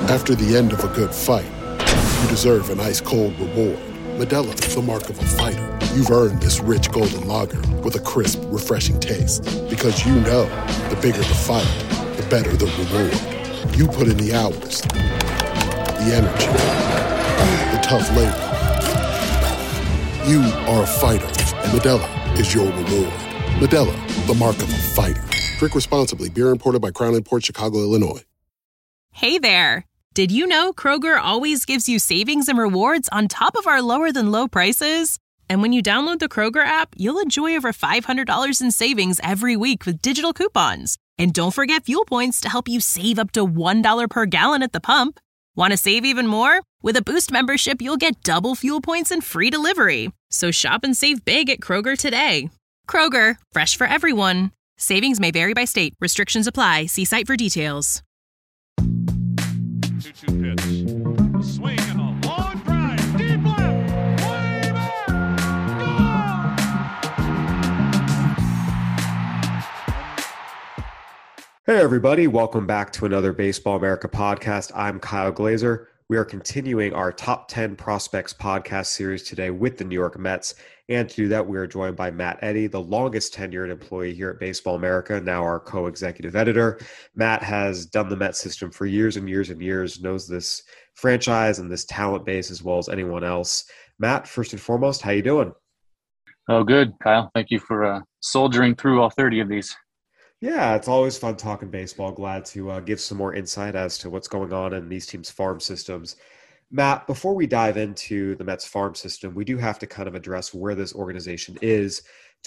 After the end of a good fight, you deserve an ice-cold reward. Modelo is the mark of a fighter. You've earned this rich golden lager with a crisp, refreshing taste. Because you know, the bigger the fight, the better the reward. You put in the hours, the energy, the tough labor. You are a fighter, and Modelo is your reward. Modelo, the mark of a fighter. Drink responsibly. Beer imported by Crown Imports, Chicago, Illinois. Hey there. Did you know Kroger always gives you savings and rewards on top of our lower-than-low prices? And when you download the Kroger app, you'll enjoy over $500 in savings every week with digital coupons. And don't forget fuel points to help you save up to $1 per gallon at the pump. Want to save even more? With a Boost membership, you'll get double fuel points and free delivery. So shop and save big at Kroger today. Kroger, fresh for everyone. Savings may vary by state. Restrictions apply. See site for details. 2-2 pitch. A swing and a long drive. Deep left. Way back. Hey, everybody. Welcome back to another Baseball America podcast. I'm Kyle Glazer. We are continuing our Top 10 Prospects podcast series today with the New York Mets. And to do that, we are joined by Matt Eddy, the longest tenured employee here at Baseball America, now our co-executive editor. Matt has done the Mets system for years and years and years, knows this franchise and this talent base as well as anyone else. Matt, first and foremost, how you doing? Oh, good, Kyle. Thank you for soldiering through all 30 of these. Yeah, it's always fun talking baseball. Glad to give some more insight as to what's going on in these teams' farm systems. Matt, before we dive into the Mets farm system, we do have to kind of address where this organization is.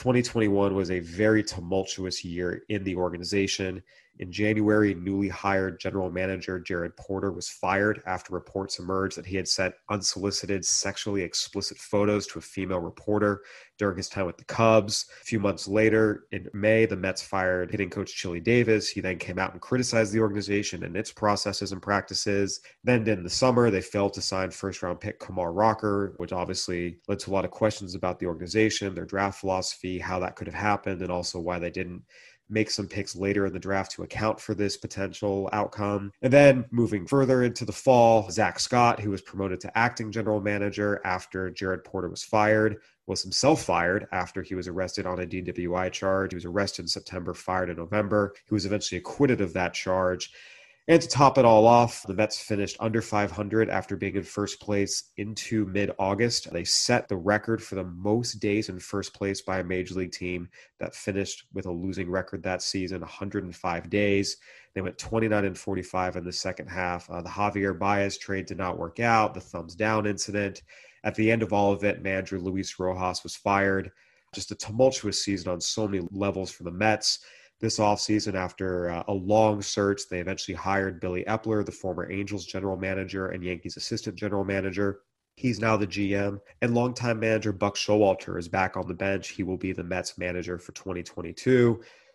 2021 was a very tumultuous year in the organization. In January, newly hired general manager Jared Porter was fired after reports emerged that he had sent unsolicited, sexually explicit photos to a female reporter during his time with the Cubs. A few months later, in May, the Mets fired hitting coach Chili Davis. He then came out and criticized the organization and its processes and practices. Then in the summer, they failed to sign first-round pick Kumar Rocker, which obviously led to a lot of questions about the organization, their draft philosophy, how that could have happened, and also why they didn't make some picks later in the draft to account for this potential outcome. And then moving further into the fall, Zach Scott, who was promoted to acting general manager after Jared Porter was fired, was himself fired after he was arrested on a DWI charge. He was arrested in September, fired in November. He was eventually acquitted of that charge. And to top it all off, the Mets finished under 500 after being in first place into mid-August. They set the record for the most days in first place by a major league team that finished with a losing record that season, 105 days. They went 29-45 in the second half. The Javier Baez trade did not work out, the thumbs down incident. At the end of all of it, manager Luis Rojas was fired. Just a tumultuous season on so many levels for the Mets. This offseason, after a long search, they eventually hired Billy Epler, the former Angels general manager and Yankees assistant general manager. He's now the GM. And longtime manager Buck Showalter is back on the bench. He will be the Mets manager for 2022.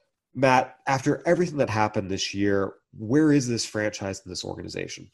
Matt, after everything that happened this year, where is this franchise and this organization?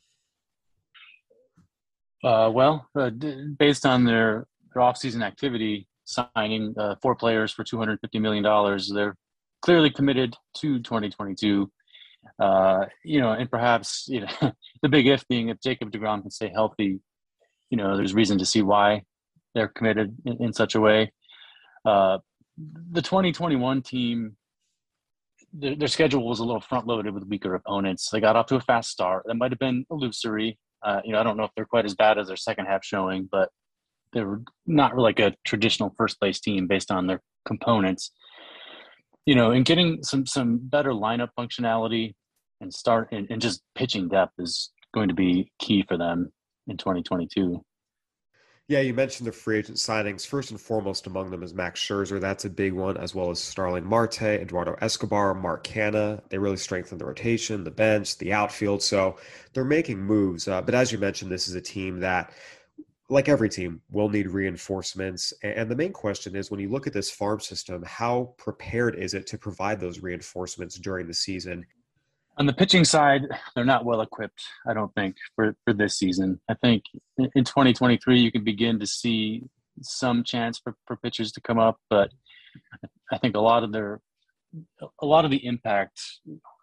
Based on their offseason activity, signing 4 players for $250 million, they're clearly committed to 2022, and perhaps, the big if being if Jacob deGrom can stay healthy, there's reason to see why they're committed in such a way. The 2021 team, their schedule was a little front-loaded with weaker opponents. They got off to a fast start. That might have been illusory. I don't know if they're quite as bad as their second half showing, but they were not like a traditional first-place team based on their components. And getting some better lineup functionality and start and just pitching depth is going to be key for them in 2022. Yeah, you mentioned the free agent signings. First and foremost among them is Max Scherzer. That's a big one, as well as Starling Marte, Eduardo Escobar, Mark Canha. They really strengthened the rotation, the bench, the outfield. So they're making moves. But as you mentioned, this is a team that, like every team, will need reinforcements. And the main question is, when you look at this farm system, how prepared is it to provide those reinforcements during the season? On the pitching side, they're not well equipped, I don't think, for this season. I think in 2023, you can begin to see some chance for pitchers to come up, but I think a lot of the impact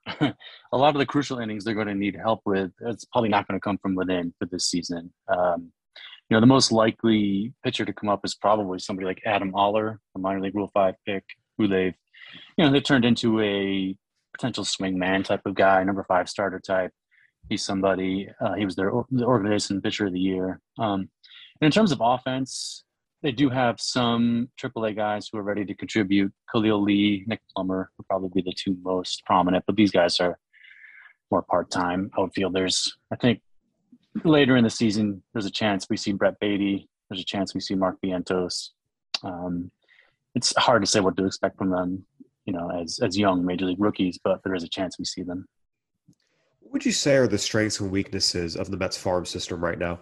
a lot of the crucial innings they're going to need help with, it's probably not going to come from within for this season. The most likely pitcher to come up is probably somebody like Adam Oller, a minor league Rule 5 pick, who they've turned into a potential swing man type of guy, number 5 starter type. He's somebody, he was the organization pitcher of the year. And in terms of offense, they do have some AAA guys who are ready to contribute. Khalil Lee, Nick Plummer would probably be the 2 most prominent, but these guys are more part-time outfielders. I think later in the season, there's a chance we see Brett Beatty. There's a chance we see Mark Vientos. It's hard to say what to expect from them, as young major league rookies, but there is a chance we see them. What would you say are the strengths and weaknesses of the Mets farm system right now?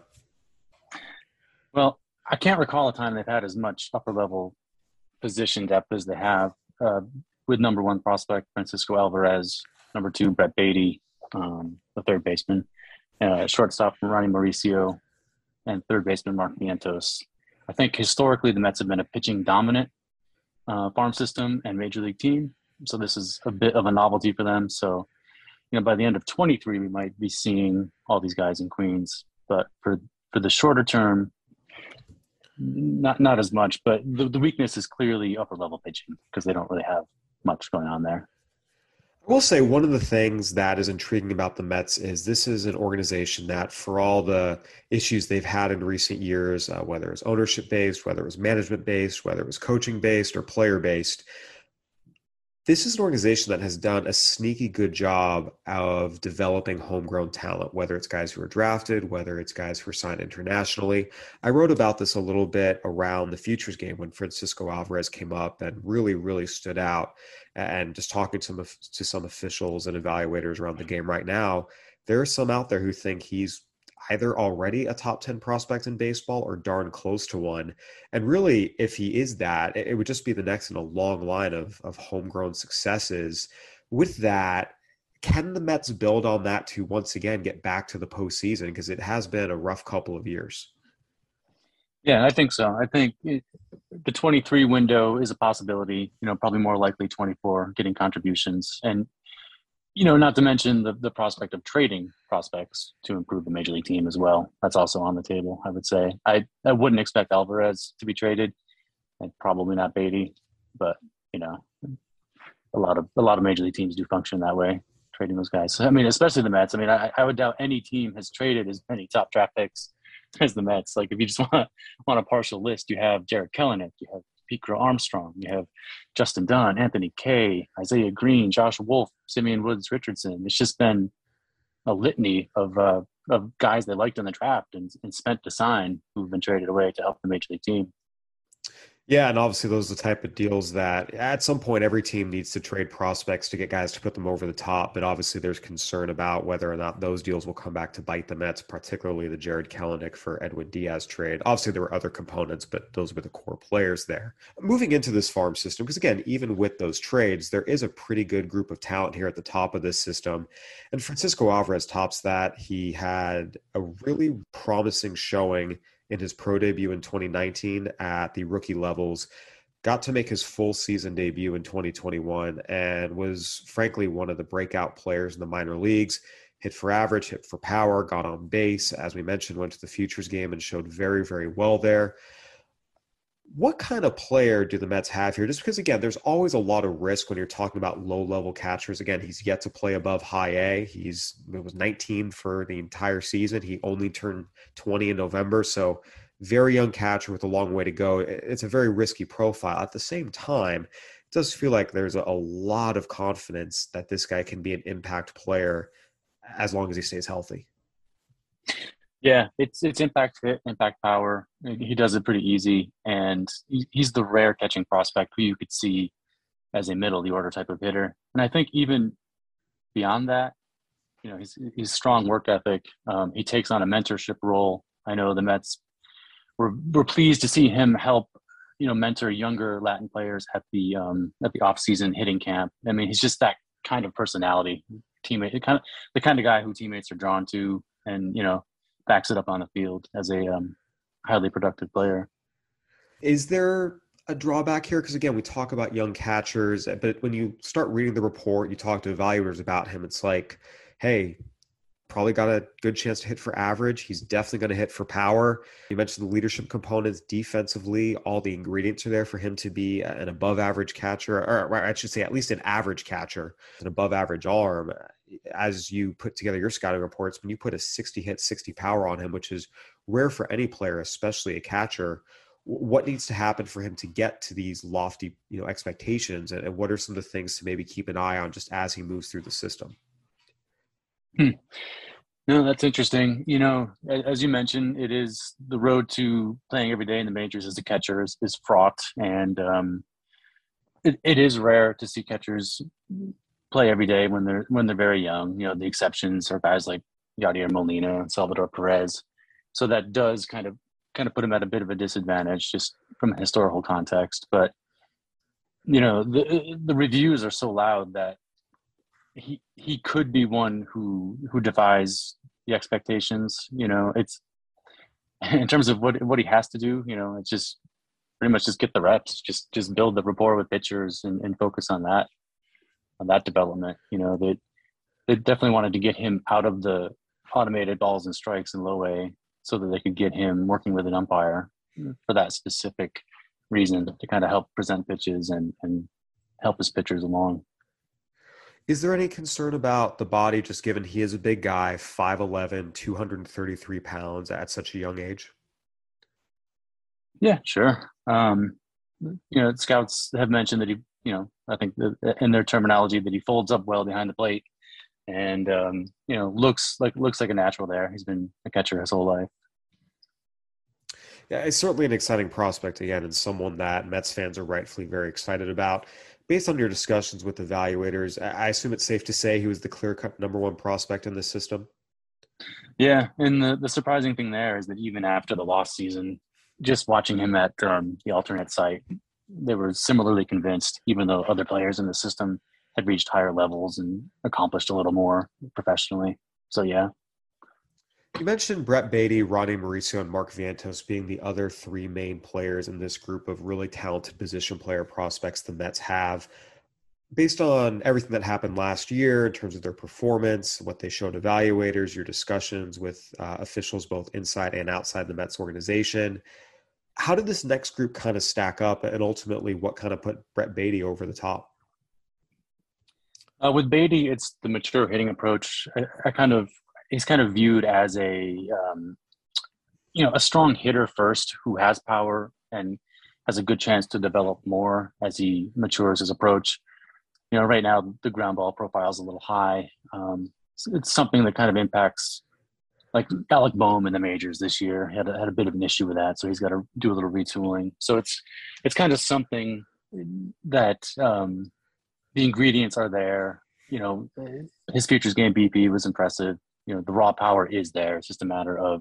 Well, I can't recall a time they've had as much upper-level position depth as they have, with number 1 prospect Francisco Alvarez, number 2 Brett Beatty, the third baseman, shortstop Ronnie Mauricio, and third baseman Mark Vientos. I think historically the Mets have been a pitching-dominant farm system and major league team, so this is a bit of a novelty for them. So, by the end of 23, we might be seeing all these guys in Queens, but for the shorter term, not as much, but the weakness is clearly upper level pitching because they don't really have much going on there. I will say one of the things that is intriguing about the Mets is this is an organization that, for all the issues they've had in recent years, whether it's ownership based, whether it was management based, whether it was coaching based or player based, this is an organization that has done a sneaky good job of developing homegrown talent, whether it's guys who are drafted, whether it's guys who are signed internationally. I wrote about this a little bit around the Futures game when Francisco Alvarez came up and really, really stood out. And just talking to some officials and evaluators around the game right now, there are some out there who think he's either already a top 10 prospect in baseball or darn close to one. And really, if he is that, it would just be the next in a long line of homegrown successes. With that, can the Mets build on that to once again get back to the postseason? Because it has been a rough couple of years. Yeah, I think so. I think the 23 window is a possibility, probably more likely 24 getting contributions. And not to mention the prospect of trading prospects to improve the major league team as well. That's also on the table, I would say. I wouldn't expect Alvarez to be traded, and probably not Beatty, but a lot of major league teams do function that way, trading those guys. So, especially the Mets. I would doubt any team has traded as many top draft picks as the Mets. Like, if you just want a partial list, you have Jared Kelenic, you have Pete Crow Armstrong, you have Justin Dunn, Anthony Kay, Isaiah Green, Josh Wolf, Simeon Woods Richardson. It's just been a litany of guys they liked in the draft and spent to sign who've been traded away to help the major league team. Yeah, and obviously those are the type of deals that at some point every team needs to trade prospects to get guys to put them over the top. But obviously there's concern about whether or not those deals will come back to bite the Mets, particularly the Jared Kelenic for Edwin Diaz trade. Obviously there were other components, but those were the core players there. Moving into this farm system, because again, even with those trades, there is a pretty good group of talent here at the top of this system. And Francisco Alvarez tops that. He had a really promising showing in his pro debut in 2019 at the rookie levels, got to make his full season debut in 2021, and was frankly one of the breakout players in the minor leagues. Hit for average, hit for power, got on base. As we mentioned, went to the Futures game and showed very, very well there. What kind of player do the Mets have here? Just because, again, there's always a lot of risk when you're talking about low-level catchers. Again, he's yet to play above high A. He was 19 for the entire season. He only turned 20 in November, so very young catcher with a long way to go. It's a very risky profile. At the same time, it does feel like there's a lot of confidence that this guy can be an impact player as long as he stays healthy. Yeah, it's impact fit, impact power. He does it pretty easy, and he's the rare catching prospect who you could see as a middle of the order type of hitter. And I think even beyond that, he's strong work ethic. He takes on a mentorship role. I know the Mets were pleased to see him help, mentor younger Latin players at the off-season hitting camp. He's just that kind of personality, teammate, the kind of guy who teammates are drawn to, and backs it up on the field as a highly productive player. Is there a drawback here? Because again, we talk about young catchers, but when you start reading the report, you talk to evaluators about him, it's like, hey, probably got a good chance to hit for average. He's definitely going to hit for power. You mentioned the leadership components defensively. All the ingredients are there for him to be an above average catcher, or I should say at least an average catcher, an above average arm. As you put together your scouting reports, when you put a 60 hit, 60 power on him, which is rare for any player, especially a catcher, what needs to happen for him to get to these lofty, expectations? And what are some of the things to maybe keep an eye on just as he moves through the system? No, that's interesting. As you mentioned, it is the road to playing every day in the majors as a catcher is fraught. And it is rare to see catchers play every day when they're very young. The exceptions are guys like Yadier Molina and Salvador Perez. So that does kind of put him at a bit of a disadvantage just from a historical context. But, the reviews are so loud that he could be one who defies the expectations. It's in terms of what he has to do. It's just pretty much just get the reps, just build the rapport with pitchers and focus on that development. They definitely wanted to get him out of the automated balls and strikes in low A so that they could get him working with an umpire for that specific reason, to kind of help present pitches and help his pitchers along. Is there any concern about the body, just given he is a big guy, 5'11", 233 pounds at such a young age? Yeah, sure. Scouts have mentioned that he, I think in their terminology, that he folds up well behind the plate and, looks like a natural there. He's been a catcher his whole life. Yeah, it's certainly an exciting prospect again, and someone that Mets fans are rightfully very excited about. Based on your discussions with evaluators, I assume it's safe to say he was the clear-cut number one prospect in this system? Yeah, and the surprising thing there is that even after the lost season, just watching him at the alternate site, they were similarly convinced, even though other players in the system had reached higher levels and accomplished a little more professionally. So, yeah. You mentioned Brett Baty, Ronnie Mauricio, and Mark Vientos being the other three main players in this group of really talented position player prospects the Mets have. Based on everything that happened last year in terms of their performance, what they showed evaluators, your discussions with officials both inside and outside the Mets organization, how did this next group kind of stack up, and ultimately what kind of put Brett Baty over the top? With Baty, it's the mature hitting approach. He's kind of viewed as a strong hitter first, who has power and has a good chance to develop more as he matures his approach. Right now the ground ball profile is a little high. It's something that kind of impacts, like Alec Boehm in the majors this year had a bit of an issue with that, so he's got to do a little retooling. So it's kind of something that the ingredients are there. His futures game BP was impressive. The raw power is there. It's just a matter of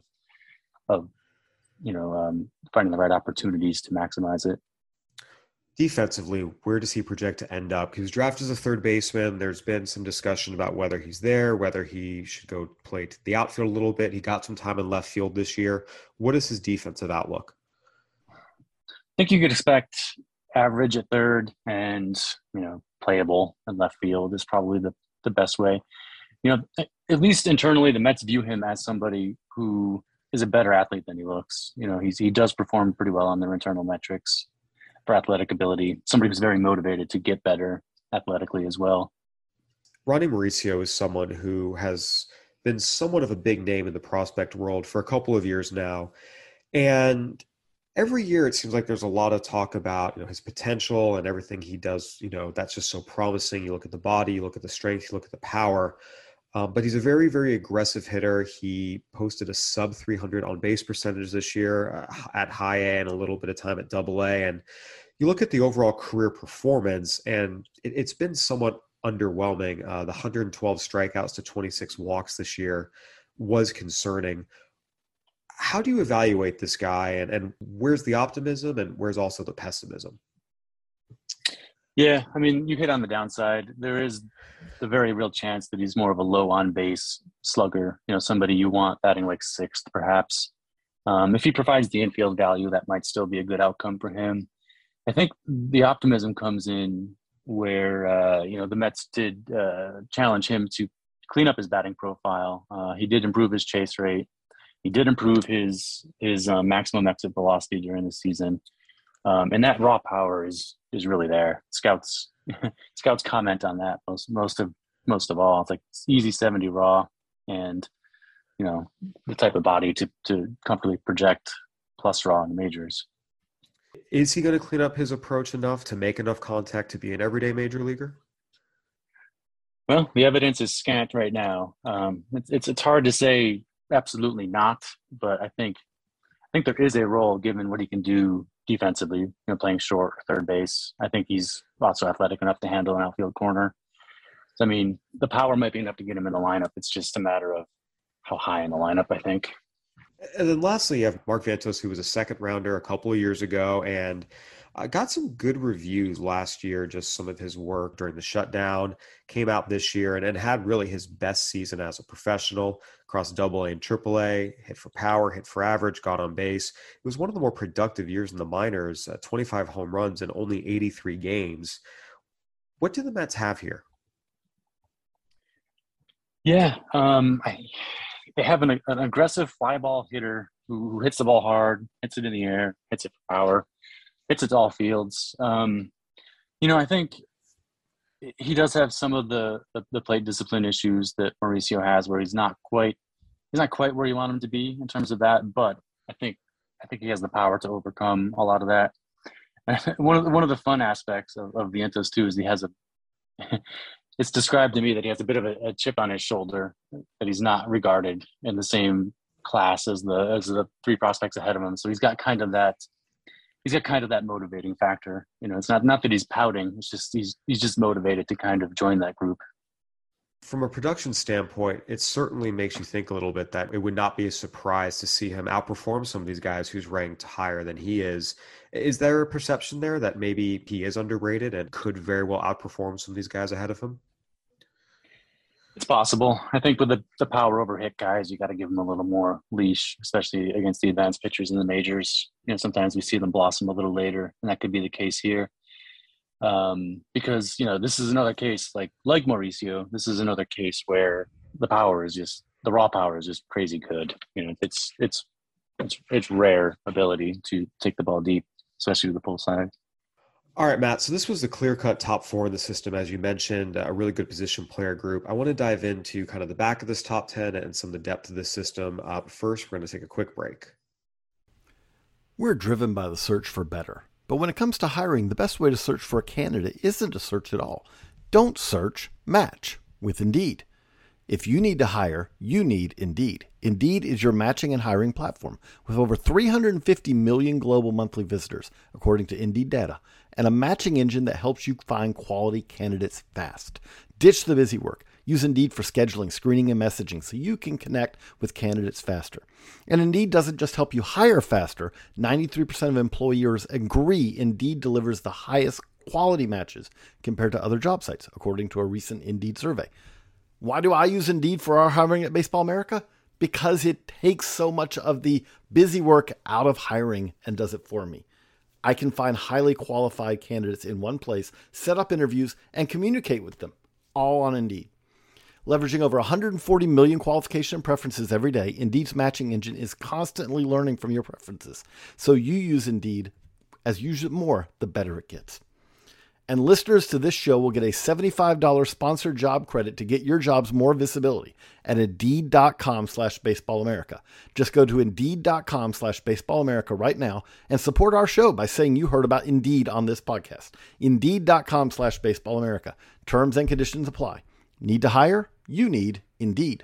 finding the right opportunities to maximize it. Defensively, where does he project to end up? He was drafted as a third baseman. There's been some discussion about whether he's there, whether he should go play to the outfield a little bit. He got some time in left field this year. What is his defensive outlook? I think you could expect average at third and, playable in left field is probably the best way. At least internally, the Mets view him as somebody who is a better athlete than he looks. He does perform pretty well on their internal metrics for athletic ability. Somebody who's very motivated to get better athletically as well. Ronnie Mauricio is someone who has been somewhat of a big name in the prospect world for a couple of years now. And every year it seems like there's a lot of talk about, his potential and everything he does, that's just so promising. You look at the body, you look at the strength, you look at the power. But he's a very, very aggressive hitter. He posted a sub 300 on base percentage this year at high A and a little bit of time at double A. And you look at the overall career performance, and it's been somewhat underwhelming. The 112 strikeouts to 26 walks this year was concerning. How do you evaluate this guy, and where's the optimism and where's also the pessimism? Yeah, you hit on the downside. There is the very real chance that he's more of a low on base slugger, somebody you want batting like sixth, perhaps. If he provides the infield value, that might still be a good outcome for him. I think the optimism comes in where, the Mets did challenge him to clean up his batting profile. He did improve his chase rate. He did improve his maximum exit velocity during the season. And that raw power is really there. Scouts comment on that most of all. It's like it's easy 70 raw, and the type of body to comfortably project plus raw in the majors. Is he going to clean up his approach enough to make enough contact to be an everyday major leaguer? Well, the evidence is scant right now. It's hard to say absolutely not, but I think there is a role given what he can do defensively, playing short or third base. I think he's also athletic enough to handle an outfield corner. So, I mean, the power might be enough to get him in the lineup. It's just a matter of how high in the lineup, I think. And then lastly, you have Mark Vientos, who was a second rounder a couple of years ago and got some good reviews last year, just some of his work during the shutdown, came out this year and had really his best season as a professional across AA and AAA, hit for power, hit for average, got on base. It was one of the more productive years in the minors, 25 home runs in only 83 games. What do the Mets have here? Yeah, they have an aggressive fly ball hitter who hits the ball hard, hits it in the air, hits it for power, hits it to all fields. I think he does have some of the plate discipline issues that Mauricio has, where he's not quite where you want him to be in terms of that. But I think he has the power to overcome a lot of that. One of the fun aspects of Vientos too is he has it's described to me that he has a bit of a chip on his shoulder, that he's not regarded in the same class as the three prospects ahead of him. So he's got kind of that motivating factor. It's not that he's pouting. It's just he's just motivated to kind of join that group. From a production standpoint, it certainly makes you think a little bit that it would not be a surprise to see him outperform some of these guys who's ranked higher than he is. Is there a perception there that maybe he is underrated and could very well outperform some of these guys ahead of him? It's possible. I think with the power over hit guys, you got to give them a little more leash, especially against the advanced pitchers in the majors. Sometimes we see them blossom a little later, and that could be the case here. Because this is another case like Mauricio. This is another case where the raw power is just crazy good. It's rare ability to take the ball deep, especially with the pull side. All right, Matt. So this was the clear-cut top four in the system, as you mentioned, a really good position player group. I want to dive into kind of the back of this top 10 and some of the depth of this system. First, we're going to take a quick break. We're driven by the search for better. But when it comes to hiring, the best way to search for a candidate isn't to search at all. Don't search, match with Indeed. If you need to hire, you need Indeed. Indeed is your matching and hiring platform with over 350 million global monthly visitors, according to Indeed data, and a matching engine that helps you find quality candidates fast. Ditch the busy work. Use Indeed for scheduling, screening, and messaging so you can connect with candidates faster. And Indeed doesn't just help you hire faster. 93% of employers agree Indeed delivers the highest quality matches compared to other job sites, according to a recent Indeed survey. Why do I use Indeed for our hiring at Baseball America? Because it takes so much of the busy work out of hiring and does it for me. I can find highly qualified candidates in one place, set up interviews, and communicate with them, all on Indeed. Leveraging over 140 million qualification preferences every day, Indeed's matching engine is constantly learning from your preferences. So you use Indeed. As you use it more, the better it gets. And listeners to this show will get a $75 sponsored job credit to get your jobs more visibility at Indeed.com/BaseballAmerica. Just go to Indeed.com/BaseballAmerica right now and support our show by saying you heard about Indeed on this podcast. Indeed.com/BaseballAmerica. Terms and conditions apply. Need to hire? You need Indeed.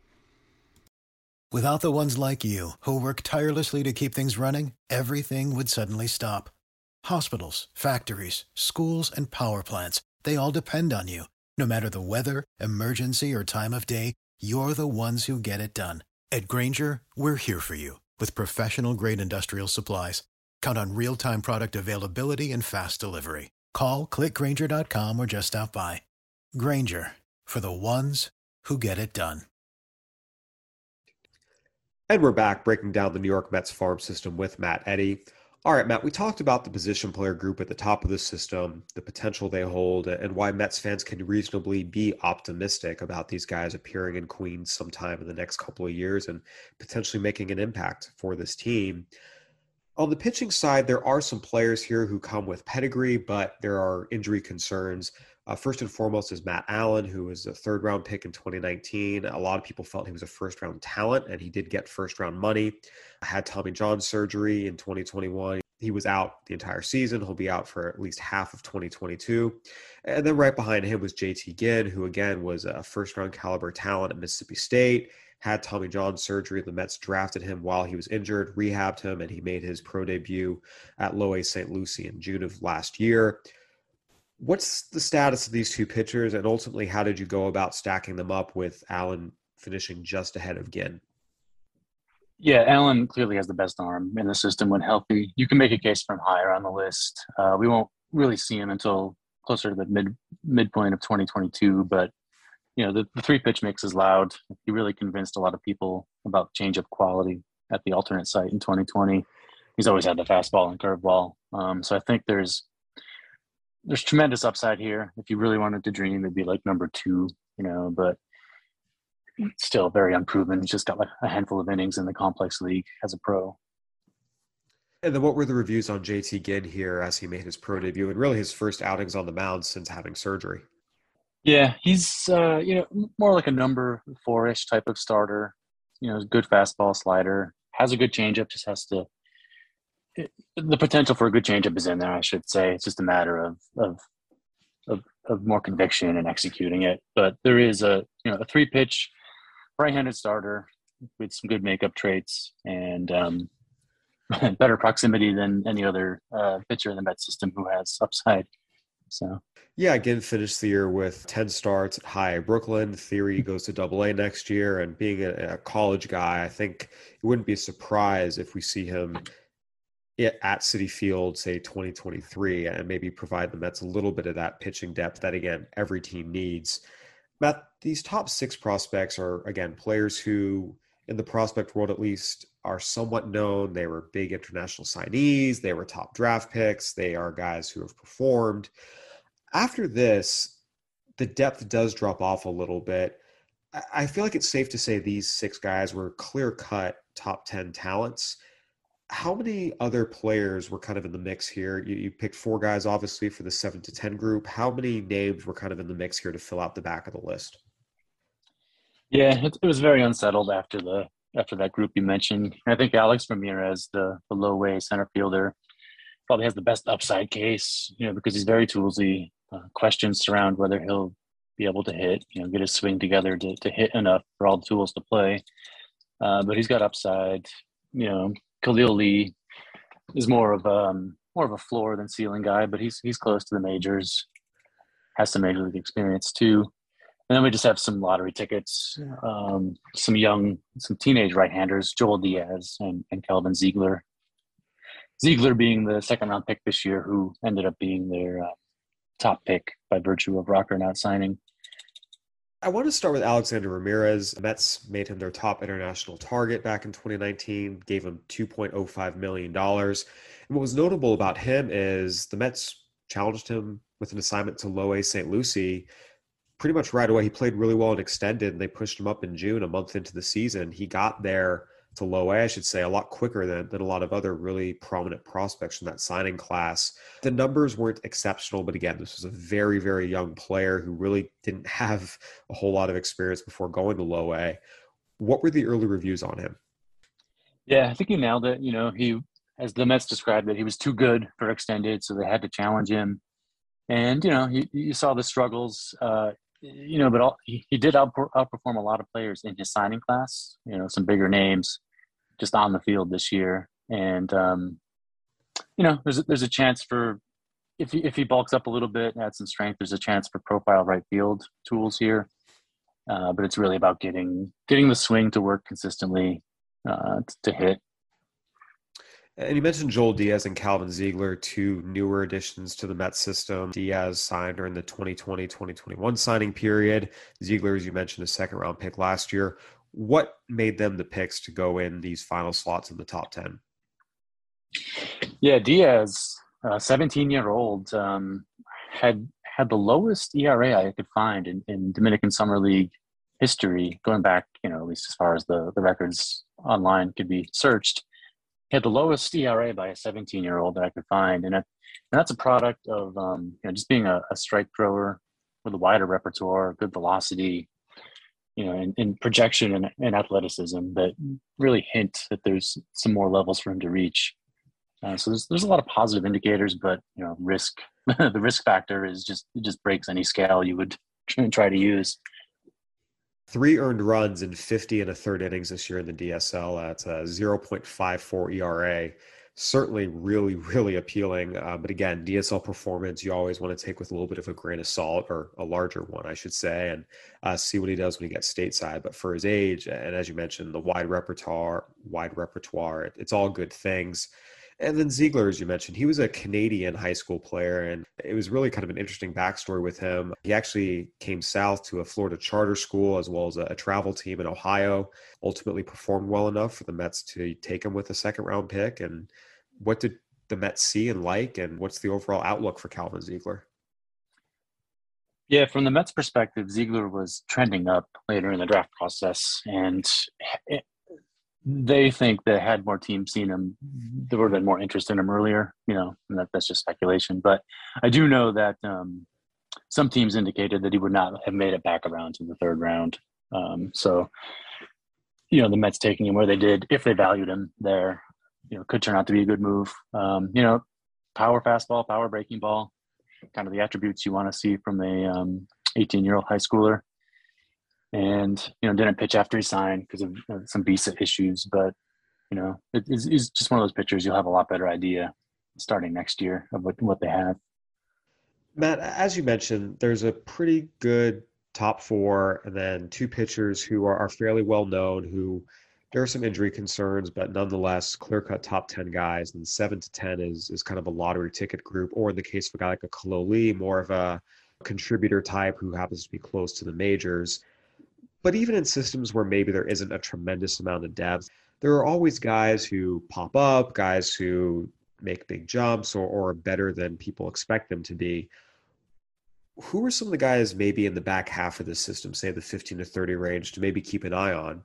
Without the ones like you, who work tirelessly to keep things running, everything would suddenly stop. Hospitals, factories, schools, and power plants, they all depend on you. No matter the weather, emergency, or time of day, you're the ones who get it done. At Grainger, we're here for you with professional-grade industrial supplies. Count on real-time product availability and fast delivery. Call, click Grainger.com, or just stop by. Grainger, for the ones who get it done. And we're back breaking down the New York Mets farm system with Matt Eddy. All right, Matt, we talked about the position player group at the top of the system, the potential they hold, and why Mets fans can reasonably be optimistic about these guys appearing in Queens sometime in the next couple of years and potentially making an impact for this team. On the pitching side, there are some players here who come with pedigree, but there are injury concerns. First and foremost is Matt Allan, who was a third-round pick in 2019. A lot of people felt he was a first-round talent, and he did get first-round money. Had Tommy John surgery in 2021. He was out the entire season. He'll be out for at least half of 2022. And then right behind him was JT Ginn, who again was a first-round caliber talent at Mississippi State. Had Tommy John surgery. The Mets drafted him while he was injured, rehabbed him, and he made his pro debut at Low A St. Lucie in June of last year. What's the status of these two pitchers, and ultimately, how did you go about stacking them up with Allan finishing just ahead of Ginn? Yeah, Allan clearly has the best arm in the system when healthy. You can make a case for him higher on the list. We won't really see him until closer to the midpoint of 2022, but the three pitch mix is loud. He really convinced a lot of people about changeup quality at the alternate site in 2020. He's always had the fastball and curveball. So I think there's tremendous upside here. If you really wanted to dream, it'd be like number 2, but still very unproven. He's just got like a handful of innings in the complex league as a pro. And then what were the reviews on JT Ginn here as he made his pro debut and really his first outings on the mound since having surgery? Yeah, he's, more like a number 4-ish type of starter. Good fastball, slider, has a good changeup, just has to – the potential for a good changeup is in there, I should say. It's just a matter of more conviction and executing it. But there is a 3-pitch right-handed starter with some good makeup traits and better proximity than any other pitcher in the Mets system who has upside. So yeah, again, finished the year with 10 starts at High Brooklyn. Theory goes to Double-A next year, and being a college guy, I think it wouldn't be a surprise if we see him at Citi Field, say 2023, and maybe provide the Mets a little bit of that pitching depth that, again, every team needs. Matt, these top 6 prospects are, again, players who, in the prospect world at least, are somewhat known. They were big international signees. They were top draft picks. They are guys who have performed. After this, the depth does drop off a little bit. I feel like it's safe to say these 6 guys were clear-cut top 10 talents. How many other players were kind of in the mix here? You picked 4 guys, obviously, for the 7 to 10 group. How many names were kind of in the mix here to fill out the back of the list? Yeah, it was very unsettled after that group you mentioned. I think Alex Ramirez, the low-way center fielder, probably has the best upside case, because he's very toolsy. Questions surround whether he'll be able to hit, get his swing together to hit enough for all the tools to play. But he's got upside. Khalil Lee is more of a floor than ceiling guy, but he's close to the majors. Has some major league experience too. And then we just have some lottery tickets, some teenage right-handers, Joel Diaz and Kelvin Ziegler. Ziegler being the second-round pick this year, who ended up being their top pick by virtue of Rocker not signing. I want to start with Alexander Ramirez. The Mets made him their top international target back in 2019, gave him $2.05 million. And what was notable about him is the Mets challenged him with an assignment to Low A St. Lucie pretty much right away. He played really well and extended, and they pushed him up in June, a month into the season. He got there to Low A, I should say, a lot quicker than a lot of other really prominent prospects from that signing class. The numbers weren't exceptional, but again, this was a very, very young player who really didn't have a whole lot of experience before going to Low A. What were the early reviews on him? Yeah, I think you nailed it. He, as the Mets described it, he was too good for extended, so they had to challenge him. And, you saw the struggles, but he did outperform a lot of players in his signing class, some bigger names just on the field this year. And, there's a chance for, if he bulks up a little bit and adds some strength, there's a chance for profile right field tools here. But it's really about getting the swing to work consistently to hit. And you mentioned Joel Diaz and Calvin Ziegler, 2 newer additions to the Mets system. Diaz signed during the 2020-2021 signing period. Ziegler, as you mentioned, a second-round pick last year. What made them the picks to go in these final slots in the top 10? Yeah, Diaz, 17-year-old, had the lowest ERA I could find in Dominican Summer League history, going back, at least as far as the records online could be searched. He had the lowest ERA by a 17-year-old that I could find, and that's a product of just being a strike thrower with a wider repertoire, good velocity, and projection and athleticism that really hint that there's some more levels for him to reach. So there's a lot of positive indicators, but risk the risk factor is it just breaks any scale you would try to use. 3 earned runs in 50 and a third innings this year in the DSL at 0.54 ERA. Certainly really, really appealing. But again, DSL performance, you always want to take with a little bit of a grain of salt, or a larger one, I should say, and see what he does when he gets stateside. But for his age, and as you mentioned, the wide repertoire, it's all good things. And then Ziegler, as you mentioned, he was a Canadian high school player, and it was really kind of an interesting backstory with him. He actually came south to a Florida charter school as well as a travel team in Ohio, ultimately performed well enough for the Mets to take him with a second-round pick. And what did the Mets see and like, and what's the overall outlook for Calvin Ziegler? Yeah, from the Mets' perspective, Ziegler was trending up later in the draft process, and they think that had more teams seen him, there would have been more interest in him earlier, and that's just speculation. But I do know that some teams indicated that he would not have made it back around to the third round. So, the Mets taking him where they did, if they valued him there, could turn out to be a good move. Power fastball, power breaking ball, kind of the attributes you want to see from a 18-year-old high schooler. And, didn't pitch after he signed because of some visa issues. But, it's just one of those pitchers you'll have a lot better idea starting next year of what they have. Matt, as you mentioned, there's a pretty good top 4 and then 2 pitchers who are fairly well known, who there are some injury concerns, but nonetheless clear-cut top 10 guys. And 7 to 10 is kind of a lottery ticket group, or in the case of a guy like a Kaloli, more of a contributor type who happens to be close to the majors. But even in systems where maybe there isn't a tremendous amount of depth, there are always guys who pop up, guys who make big jumps or are better than people expect them to be. Who are some of the guys maybe in the back half of the system, say the 15 to 30 range, to maybe keep an eye on?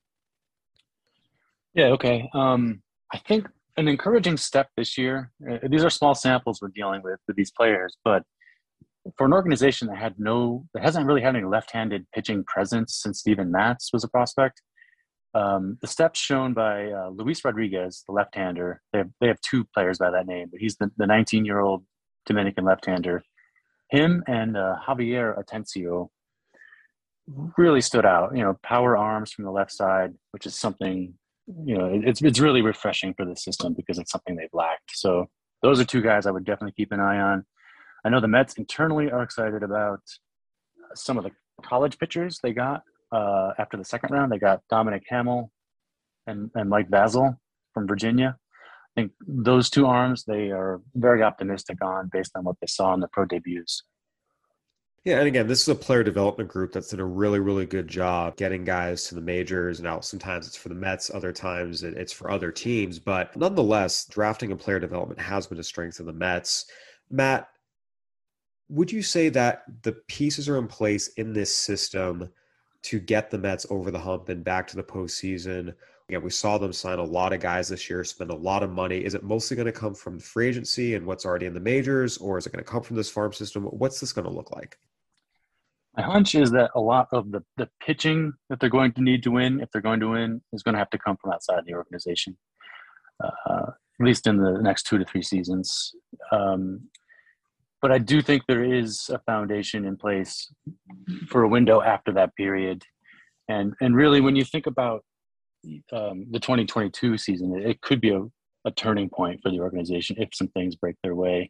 Yeah, okay. I think an encouraging step this year, these are small samples we're dealing with these players, but for an organization that hasn't really had any left-handed pitching presence since Steven Matz was a prospect, the steps shown by Luis Rodriguez, the left-hander, they have 2 players by that name, but he's the 19-year-old Dominican left-hander. Him and Javier Atencio really stood out. Power arms from the left side, which is something, it's really refreshing for the system because it's something they've lacked. So those are 2 guys I would definitely keep an eye on. I know the Mets internally are excited about some of the college pitchers they got after the second round. They got Dominic Hamill and Mike Basil from Virginia. I think those 2 arms they are very optimistic on based on what they saw in the pro debuts. Yeah, and again, this is a player development group that's done a really, really good job getting guys to the majors. Now, sometimes it's for the Mets, other times it's for other teams. But nonetheless, drafting and player development has been a strength of the Mets. Matt, would you say that the pieces are in place in this system to get the Mets over the hump and back to the postseason? Again, we saw them sign a lot of guys this year, spend a lot of money. Is it mostly going to come from free agency and what's already in the majors, or is it going to come from this farm system? What's this going to look like? My hunch is that a lot of the pitching that they're going to need to win, if they're going to win, is going to have to come from outside the organization, at least in the next 2 to 3 seasons. But I do think there is a foundation in place for a window after that period. And really, when you think about the 2022 season, it could be a turning point for the organization if some things break their way.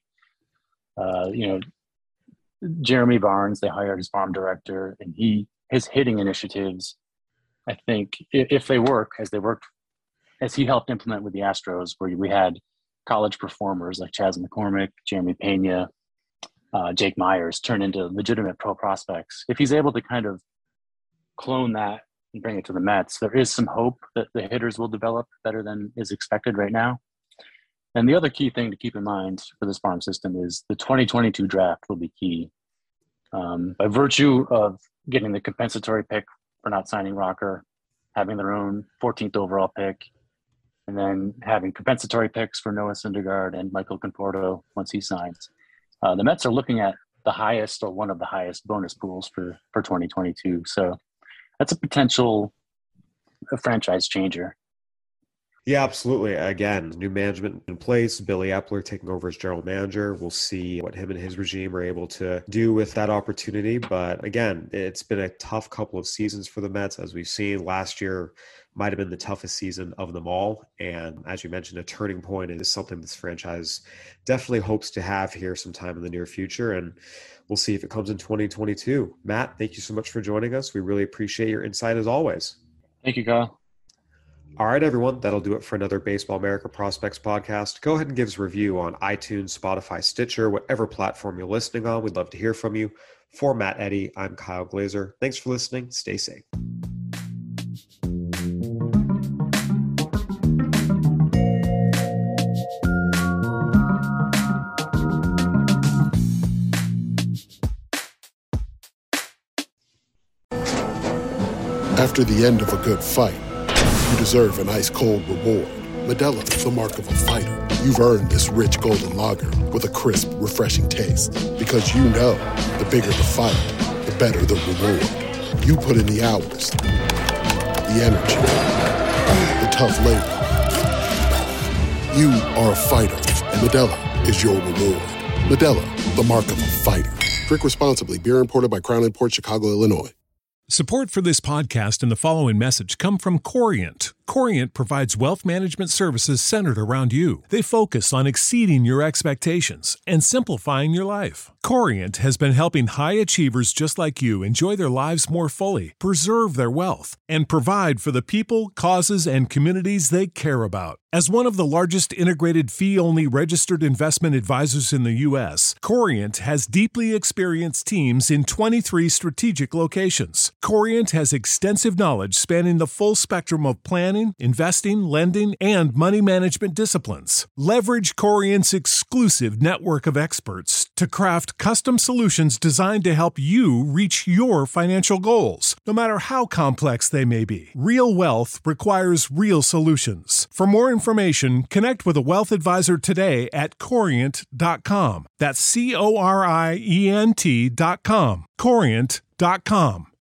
Jeremy Barnes, they hired as farm director, and his hitting initiatives, I think, if they work as he helped implement with the Astros, where we had college performers like Chas McCormick, Jeremy Pena, Jake Myers turn into legitimate pro prospects. If he's able to kind of clone that and bring it to the Mets, there is some hope that the hitters will develop better than is expected right now. And the other key thing to keep in mind for this farm system is the 2022 draft will be key. By virtue of getting the compensatory pick for not signing Rocker, having their own 14th overall pick, and then having compensatory picks for Noah Syndergaard and Michael Conforto once he signs. The Mets are looking at the highest or one of the highest bonus pools for 2022. So that's a potential franchise changer. Yeah, absolutely. Again, new management in place, Billy Epler taking over as general manager. We'll see what him and his regime are able to do with that opportunity. But again, it's been a tough couple of seasons for the Mets. As we've seen, last year might have been the toughest season of them all. And as you mentioned, a turning point is something this franchise definitely hopes to have here sometime in the near future. And we'll see if it comes in 2022. Matt, thank you so much for joining us. We really appreciate your insight as always. Thank you, Kyle. All right, everyone, that'll do it for another Baseball America Prospects podcast. Go ahead and give us a review on iTunes, Spotify, Stitcher, whatever platform you're listening on. We'd love to hear from you. For Matt Eddy, I'm Kyle Glazer. Thanks for listening. Stay safe. After the end of a good fight, you deserve an ice-cold reward. Modelo, the mark of a fighter. You've earned this rich golden lager with a crisp, refreshing taste. Because you know, the bigger the fight, the better the reward. You put in the hours, the energy, the tough labor. You are a fighter, and Modelo is your reward. Modelo, the mark of a fighter. Drink responsibly. Beer imported by Crown Imports, Chicago, Illinois. Support for this podcast and the following message come from Corient. Corient provides wealth management services centered around you. They focus on exceeding your expectations and simplifying your life. Corient has been helping high achievers just like you enjoy their lives more fully, preserve their wealth, and provide for the people, causes, and communities they care about. As one of the largest integrated fee-only registered investment advisors in the U.S., Corient has deeply experienced teams in 23 strategic locations. Corient has extensive knowledge spanning the full spectrum of planning, investing, lending, and money management disciplines. Leverage Corient's exclusive network of experts to craft custom solutions designed to help you reach your financial goals, no matter how complex they may be. Real wealth requires real solutions. For more information, connect with a wealth advisor today at Corient.com. That's Corient.com. Corient.com.